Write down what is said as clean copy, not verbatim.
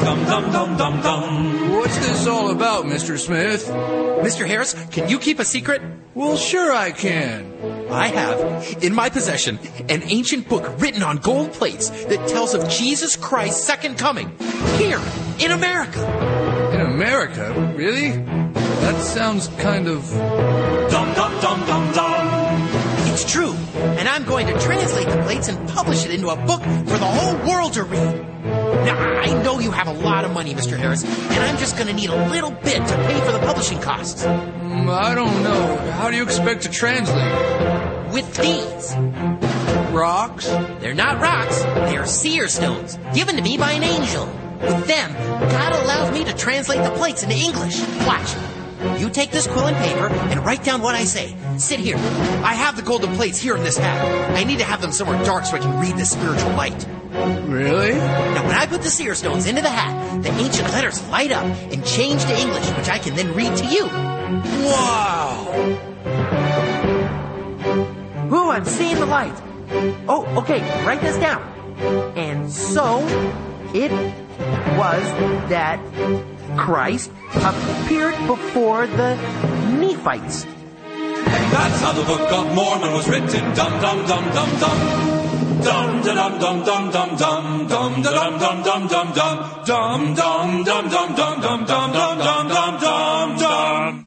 dum dum dum dum dum. What's this all about, Mr. Smith? Mr. Harris, can you keep a secret? Well, sure I can. I have, in my possession, an ancient book written on gold plates that tells of Jesus Christ's second coming, here, in America. In America? Really? That sounds kind of... Dum dum dum dum dum. It's true, and I'm going to translate the plates and publish it into a book for the whole world to read. Now, I know you have a lot of money, Mr. Harris, and I'm just going to need a little bit to pay for the publishing costs. I don't know. How do you expect to translate? With these. Rocks? They're not rocks. They are seer stones, given to me by an angel. With them, God allows me to translate the plates into English. Watch. You take this quill and paper and write down what I say. Sit here. I have the golden plates here in this hat. I need to have them somewhere dark so I can read the spiritual light. Really? Now, when I put the seer stones into the hat, the ancient letters light up and change to English, which I can then read to you. Wow! Ooh, I'm seeing the light. Oh, okay, write this down. And so, it was that Christ appeared before the Nephites. And that's how the Book of Mormon was written. Dum dum dum dum dum. Dum da dum dum dum dum dum dum da dum dum dum dum dum dum dum dum dum dum dum dum dum dum dum dum.